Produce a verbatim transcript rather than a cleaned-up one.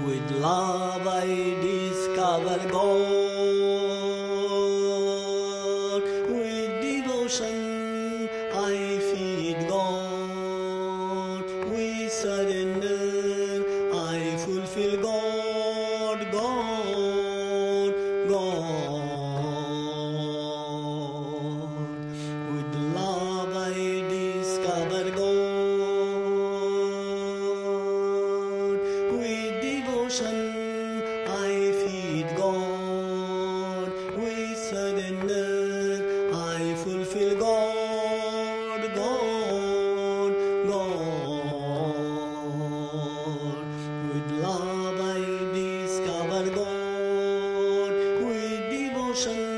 With love I discover God. With devotion I feed God. With surrender I fulfill God, God, God. With love I discover God. With devotion I feed God. With surrender I fulfill God, God, God. With love I discover God. With devotion